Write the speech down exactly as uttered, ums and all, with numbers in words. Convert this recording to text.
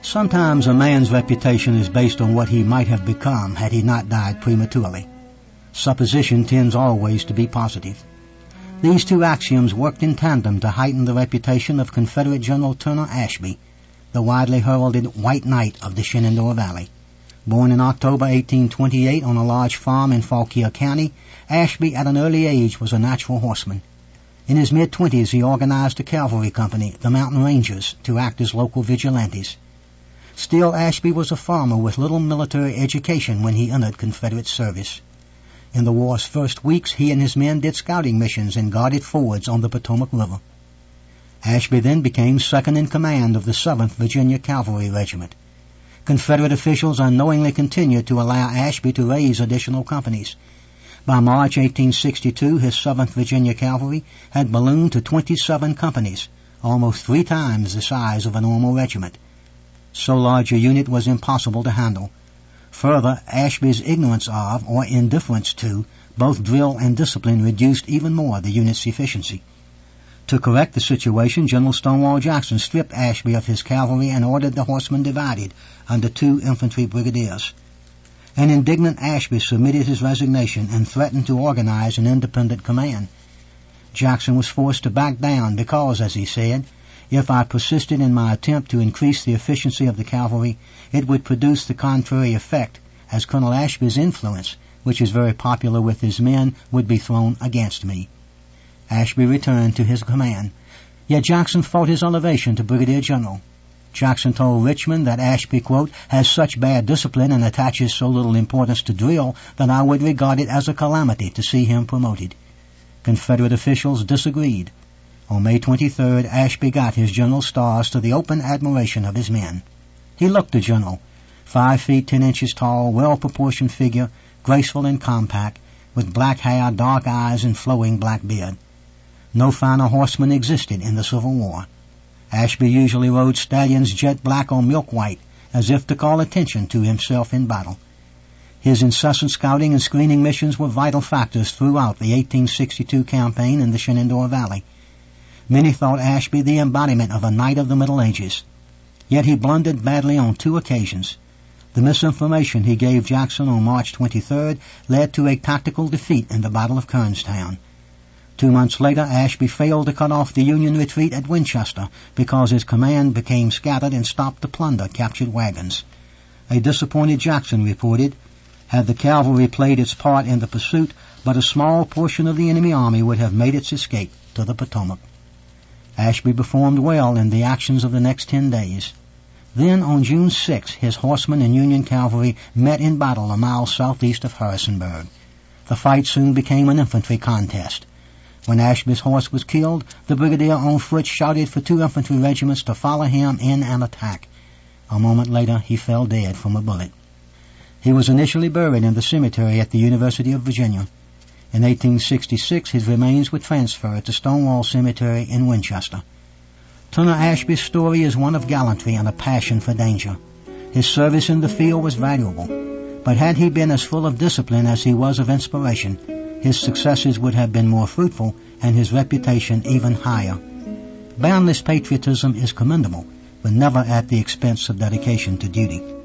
Sometimes a man's reputation is based on what he might have become had he not died prematurely. Supposition tends always to be positive. These two axioms worked in tandem to heighten the reputation of Confederate General Turner Ashby, the widely heralded White Knight of the Shenandoah Valley. Born in October eighteen twenty-eight on a large farm in Fauquier County, Ashby at an early age was a natural horseman. In his mid-twenties he organized a cavalry company, the Mountain Rangers, to act as local vigilantes. Still, Ashby was a farmer with little military education when he entered Confederate service. In the war's first weeks, he and his men did scouting missions and guarded fords on the Potomac River. Ashby then became second in command of the seventh Virginia Cavalry Regiment. Confederate officials unknowingly continued to allow Ashby to raise additional companies. By March eighteen sixty-two, his seventh Virginia Cavalry had ballooned to twenty-seven companies, almost three times the size of a normal regiment. So large a unit was impossible to handle. Further, Ashby's ignorance of, or indifference to, both drill and discipline reduced even more the unit's efficiency. To correct the situation, General Stonewall Jackson stripped Ashby of his cavalry and ordered the horsemen divided under two infantry brigadiers. An indignant Ashby submitted his resignation and threatened to organize an independent command. Jackson was forced to back down because, as he said, if I persisted in my attempt to increase the efficiency of the cavalry, it would produce the contrary effect, as Colonel Ashby's influence, which is very popular with his men, would be thrown against me. Ashby returned to his command, yet Jackson fought his elevation to brigadier general. Jackson told Richmond that Ashby, quote, has such bad discipline and attaches so little importance to drill that I would regard it as a calamity to see him promoted. Confederate officials disagreed. On May twenty-third, Ashby got his general's stars to the open admiration of his men. He looked a general, five feet ten inches tall, well-proportioned figure, graceful and compact, with black hair, dark eyes, and flowing black beard. No finer horseman existed in the Civil War. Ashby usually rode stallions jet black or milk white, as if to call attention to himself in battle. His incessant scouting and screening missions were vital factors throughout the eighteen sixty-two campaign in the Shenandoah Valley. Many thought Ashby the embodiment of a knight of the Middle Ages. Yet he blundered badly on two occasions. The misinformation he gave Jackson on March twenty-third led to a tactical defeat in the Battle of Kernstown. Two months later, Ashby failed to cut off the Union retreat at Winchester because his command became scattered and stopped to plunder captured wagons. A disappointed Jackson reported, had the cavalry played its part in the pursuit, but a small portion of the enemy army would have made its escape to the Potomac. Ashby performed well in the actions of the next ten days. Then, on June sixth, his horsemen and Union cavalry met in battle a mile southeast of Harrisonburg. The fight soon became an infantry contest. When Ashby's horse was killed, the brigadier on foot shouted for two infantry regiments to follow him in an attack. A moment later, he fell dead from a bullet. He was initially buried in the cemetery at the University of Virginia. In eighteen sixty-six, his remains were transferred to Stonewall Cemetery in Winchester. Turner Ashby's story is one of gallantry and a passion for danger. His service in the field was valuable, but had he been as full of discipline as he was of inspiration, his successes would have been more fruitful and his reputation even higher. Boundless patriotism is commendable, but never at the expense of dedication to duty.